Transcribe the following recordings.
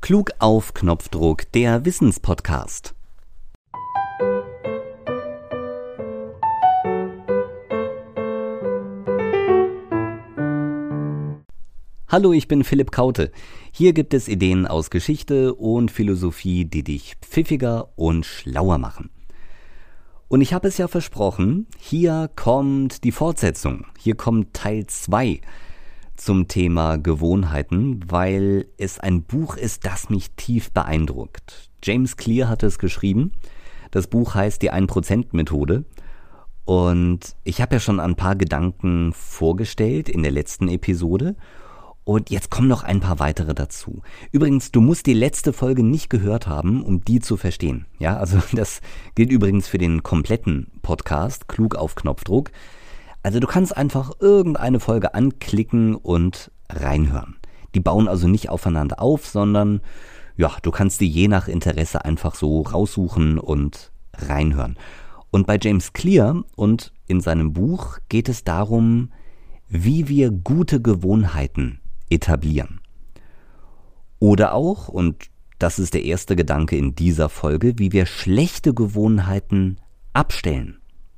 Klug auf Knopfdruck, der Wissenspodcast. Hallo, ich bin Philipp Kaute. Hier gibt es Ideen aus Geschichte und Philosophie, die dich pfiffiger und schlauer machen. Und ich habe es ja versprochen, hier kommt die Fortsetzung. Hier kommt Teil 2 zum Thema Gewohnheiten, weil es ein Buch ist, das mich tief beeindruckt. James Clear hat es geschrieben. Das Buch heißt Die 1%-Methode. Und ich habe ja schon ein paar Gedanken vorgestellt in der letzten Episode. Und jetzt kommen noch ein paar weitere dazu. Übrigens, du musst die letzte Folge nicht gehört haben, um die zu verstehen. Ja, also das gilt übrigens für den kompletten Podcast, Klug auf Knopfdruck. Also du kannst einfach irgendeine Folge anklicken und reinhören. Die bauen also nicht aufeinander auf, sondern ja, du kannst die je nach Interesse einfach so raussuchen und reinhören. Und bei James Clear und in seinem Buch geht es darum, wie wir gute Gewohnheiten etablieren. Oder auch, und das ist der erste Gedanke in dieser Folge, wie wir schlechte Gewohnheiten abstellen.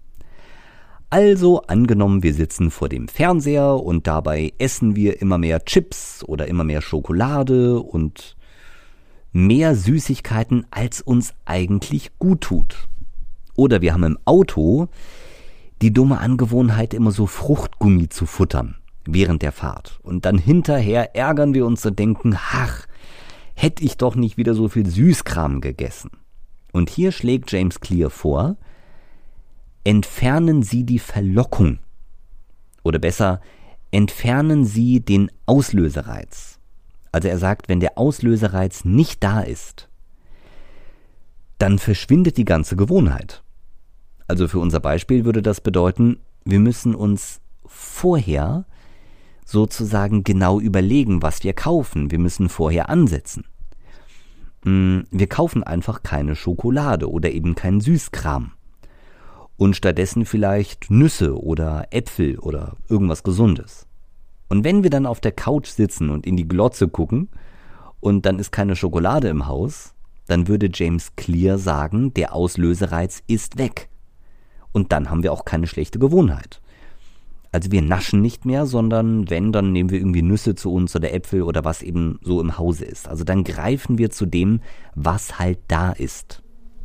Also angenommen, wir sitzen vor dem Fernseher und dabei essen wir immer mehr Chips oder immer mehr Schokolade und mehr Süßigkeiten, als uns eigentlich gut tut. Oder wir haben im Auto die dumme Angewohnheit, immer so Fruchtgummi zu futtern während der Fahrt. Und dann hinterher ärgern wir uns und denken, ach, hätte ich doch nicht wieder so viel Süßkram gegessen. Und hier schlägt James Clear vor, entfernen Sie die Verlockung. Oder besser, entfernen Sie den Auslösereiz. Also er sagt, wenn der Auslösereiz nicht da ist, dann verschwindet die ganze Gewohnheit. Also für unser Beispiel würde das bedeuten, wir müssen uns vorher sozusagen genau überlegen, was wir kaufen. Wir müssen vorher ansetzen. Wir kaufen einfach keine Schokolade oder eben keinen Süßkram. Und stattdessen vielleicht Nüsse oder Äpfel oder irgendwas Gesundes. Und wenn wir dann auf der Couch sitzen und in die Glotze gucken und dann ist keine Schokolade im Haus, dann würde James Clear sagen, der Auslösereiz ist weg. Und dann haben wir auch keine schlechte Gewohnheit. Also wir naschen nicht mehr, sondern wenn, dann nehmen wir irgendwie Nüsse zu uns oder Äpfel oder was eben so im Hause ist. Also dann greifen wir zu dem, was halt da ist.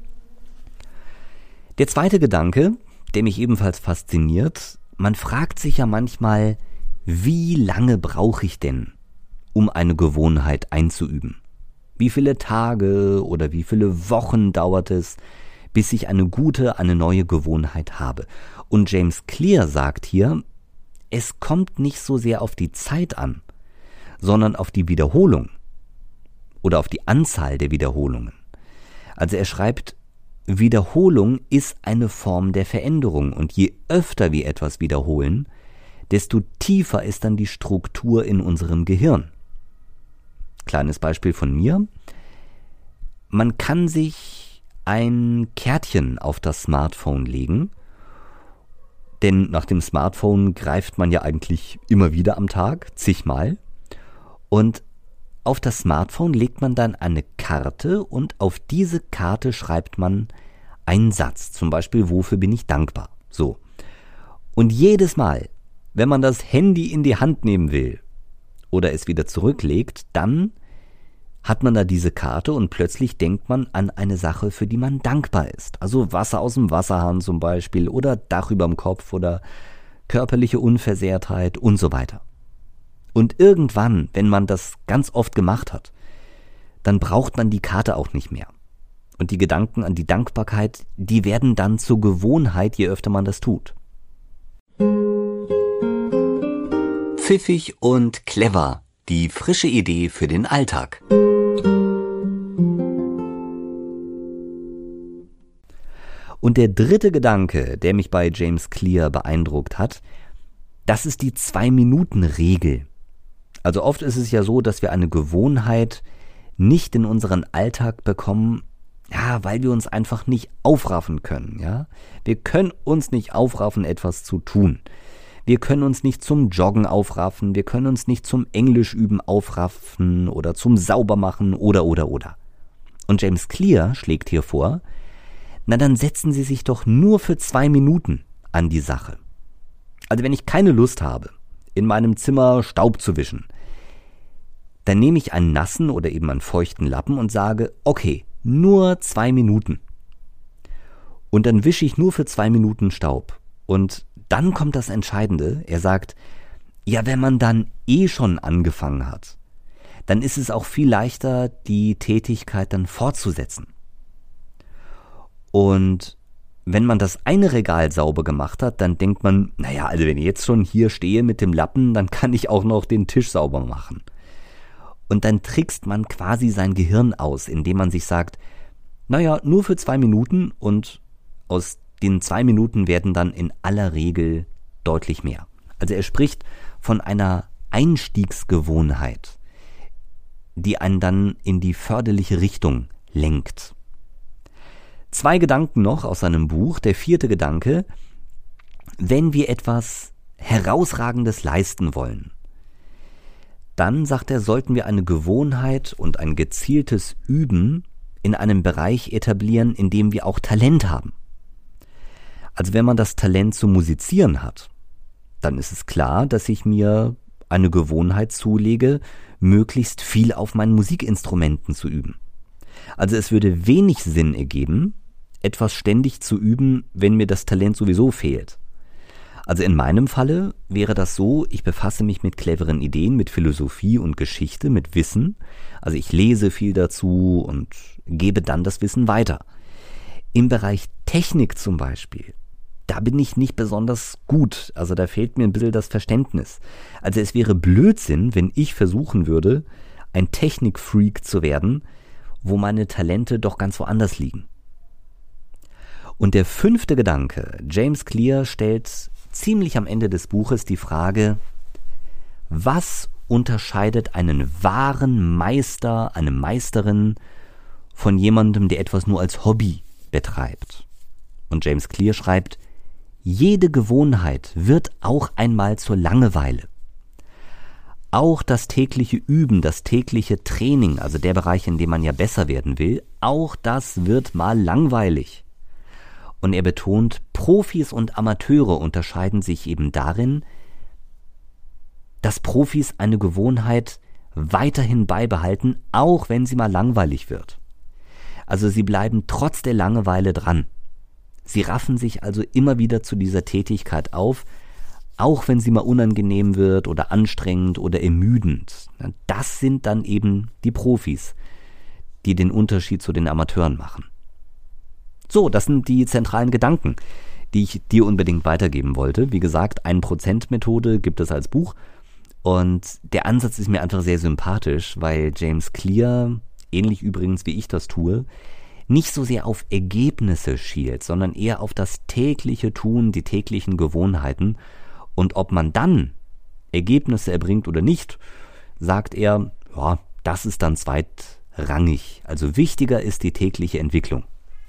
Der zweite Gedanke, der mich ebenfalls fasziniert, man fragt sich ja manchmal, wie lange brauche ich denn, um eine Gewohnheit einzuüben? Wie viele Tage oder wie viele Wochen dauert es, bis ich eine neue Gewohnheit habe? Und James Clear sagt hier, es kommt nicht so sehr auf die Zeit an, sondern auf die Wiederholung oder auf die Anzahl der Wiederholungen. Also er schreibt, Wiederholung ist eine Form der Veränderung und je öfter wir etwas wiederholen, desto tiefer ist dann die Struktur in unserem Gehirn. Kleines Beispiel von mir. Man kann sich ein Kärtchen auf das Smartphone legen, denn nach dem Smartphone greift man ja eigentlich immer wieder am Tag, zigmal. Und auf das Smartphone legt man dann eine Karte und auf diese Karte schreibt man einen Satz. Zum Beispiel, wofür bin ich dankbar? So. Und jedes Mal, wenn man das Handy in die Hand nehmen will oder es wieder zurücklegt, dann hat man da diese Karte und plötzlich denkt man an eine Sache, für die man dankbar ist. Also Wasser aus dem Wasserhahn zum Beispiel oder Dach überm Kopf oder körperliche Unversehrtheit und so weiter. Und irgendwann, wenn man das ganz oft gemacht hat, dann braucht man die Karte auch nicht mehr. Und die Gedanken an die Dankbarkeit, die werden dann zur Gewohnheit, je öfter man das tut. Pfiffig und clever, die frische Idee für den Alltag. Und der dritte Gedanke, der mich bei James Clear beeindruckt hat, das ist die 2-Minuten-Regel. Also oft ist es ja so, dass wir eine Gewohnheit nicht in unseren Alltag bekommen, ja, weil wir uns einfach nicht aufraffen können, ja. Wir können uns nicht aufraffen, etwas zu tun. wir können uns nicht zum Joggen aufraffen, wir können uns nicht zum Englischüben aufraffen oder zum Saubermachen oder. Und James Clear schlägt hier vor, na dann setzen Sie sich doch nur für 2 Minuten an die Sache. Also wenn ich keine Lust habe, in meinem Zimmer Staub zu wischen, dann nehme ich einen nassen oder eben einen feuchten Lappen und sage, okay, nur 2 Minuten. Und dann wische ich nur für 2 Minuten Staub. Und dann kommt das Entscheidende. Er sagt, ja, wenn man dann schon angefangen hat, dann ist es auch viel leichter, die Tätigkeit dann fortzusetzen. Und wenn man das eine Regal sauber gemacht hat, dann denkt man, naja, also wenn ich jetzt schon hier stehe mit dem Lappen, dann kann ich auch noch den Tisch sauber machen. Und dann trickst man quasi sein Gehirn aus, indem man sich sagt, naja, nur für 2 Minuten und aus den 2 Minuten werden dann in aller Regel deutlich mehr. Also er spricht von einer Einstiegsgewohnheit, die einen dann in die förderliche Richtung lenkt. 2 Gedanken noch aus seinem Buch. Der 4. Gedanke: Wenn wir etwas Herausragendes leisten wollen, dann, sagt er, sollten wir eine Gewohnheit und ein gezieltes Üben in einem Bereich etablieren, in dem wir auch Talent haben. Also wenn man das Talent zu musizieren hat, dann ist es klar, dass ich mir eine Gewohnheit zulege, möglichst viel auf meinen Musikinstrumenten zu üben. Also es würde wenig Sinn ergeben, etwas ständig zu üben, wenn mir das Talent sowieso fehlt. Also in meinem Falle wäre das so, ich befasse mich mit cleveren Ideen, mit Philosophie und Geschichte, mit Wissen. Also ich lese viel dazu und gebe dann das Wissen weiter. Im Bereich Technik zum Beispiel, da bin ich nicht besonders gut. Also da fehlt mir ein bisschen das Verständnis. Also es wäre Blödsinn, wenn ich versuchen würde, ein Technikfreak zu werden, wo meine Talente doch ganz woanders liegen. Und der 5. Gedanke: James Clear stellt ziemlich am Ende des Buches die Frage, was unterscheidet einen wahren Meister, eine Meisterin von jemandem, der etwas nur als Hobby betreibt? Und James Clear schreibt, jede Gewohnheit wird auch einmal zur Langeweile. Auch das tägliche Üben, das tägliche Training, also der Bereich, in dem man ja besser werden will, auch das wird mal langweilig. Und er betont, Profis und Amateure unterscheiden sich eben darin, dass Profis eine Gewohnheit weiterhin beibehalten, auch wenn sie mal langweilig wird. Also sie bleiben trotz der Langeweile dran. Sie raffen sich also immer wieder zu dieser Tätigkeit auf, auch wenn sie mal unangenehm wird oder anstrengend oder ermüdend. Das sind dann eben die Profis, die den Unterschied zu den Amateuren machen. So, das sind die zentralen Gedanken, die ich dir unbedingt weitergeben wollte. Wie gesagt, 1%-Methode gibt es als Buch und der Ansatz ist mir einfach sehr sympathisch, weil James Clear, ähnlich übrigens wie ich das tue, nicht so sehr auf Ergebnisse schielt, sondern eher auf das tägliche Tun, die täglichen Gewohnheiten. Und ob man dann Ergebnisse erbringt oder nicht, sagt er, ja, das ist dann zweitrangig. Also wichtiger ist die tägliche Entwicklung.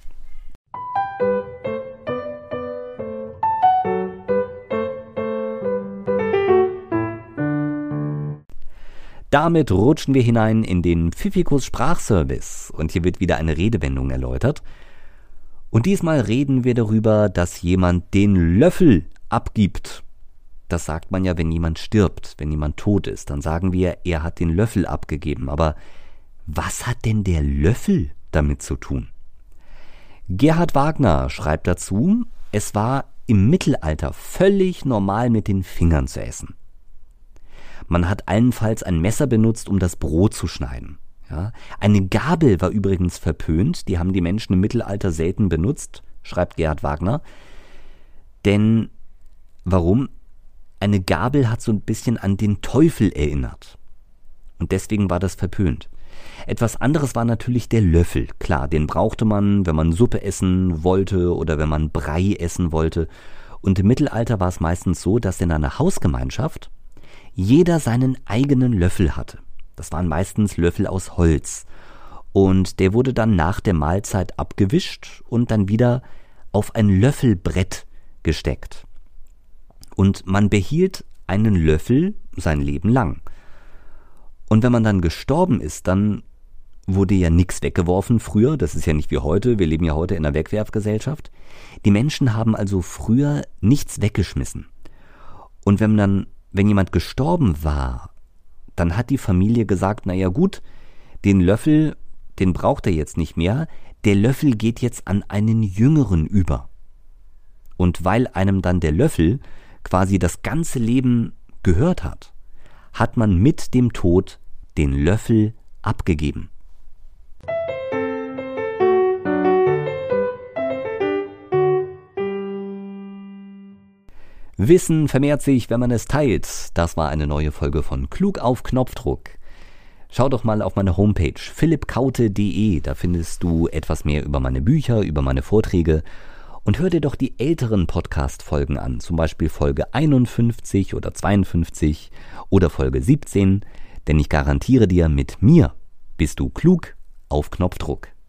Damit rutschen wir hinein in den Pfiffikus Sprachservice und hier wird wieder eine Redewendung erläutert. Und diesmal reden wir darüber, dass jemand den Löffel abgibt. Das sagt man ja, wenn jemand stirbt, wenn jemand tot ist, dann sagen wir, er hat den Löffel abgegeben. Aber was hat denn der Löffel damit zu tun? Gerhard Wagner schreibt dazu, es war im Mittelalter völlig normal, mit den Fingern zu essen. Man hat allenfalls ein Messer benutzt, um das Brot zu schneiden. Ja, eine Gabel war übrigens verpönt, die haben die Menschen im Mittelalter selten benutzt, schreibt Gerhard Wagner. Denn, warum? Eine Gabel hat so ein bisschen an den Teufel erinnert. Und deswegen war das verpönt. Etwas anderes war natürlich der Löffel. Klar, den brauchte man, wenn man Suppe essen wollte oder wenn man Brei essen wollte. Und im Mittelalter war es meistens so, dass in einer Hausgemeinschaft jeder seinen eigenen Löffel hatte. Das waren meistens Löffel aus Holz. Und der wurde dann nach der Mahlzeit abgewischt und dann wieder auf ein Löffelbrett gesteckt. Und man behielt einen Löffel sein Leben lang. Und wenn man dann gestorben ist, dann wurde ja nichts weggeworfen früher. Das ist ja nicht wie heute. Wir leben ja heute in einer Wegwerfgesellschaft. Die Menschen haben also früher nichts weggeschmissen. Und wenn jemand gestorben war, dann hat die Familie gesagt, naja gut, den Löffel, den braucht er jetzt nicht mehr. Der Löffel geht jetzt an einen Jüngeren über. Und weil einem dann der Löffel quasi das ganze Leben gehört hat, hat man mit dem Tod den Löffel abgegeben. Wissen vermehrt sich, wenn man es teilt. Das war eine neue Folge von Klug auf Knopfdruck. Schau doch mal auf meine Homepage philippkaute.de, da findest du etwas mehr über meine Bücher, über meine Vorträge und hör dir doch die älteren Podcast-Folgen an, zum Beispiel Folge 51 oder 52 oder Folge 17, denn ich garantiere dir, mit mir bist du klug auf Knopfdruck.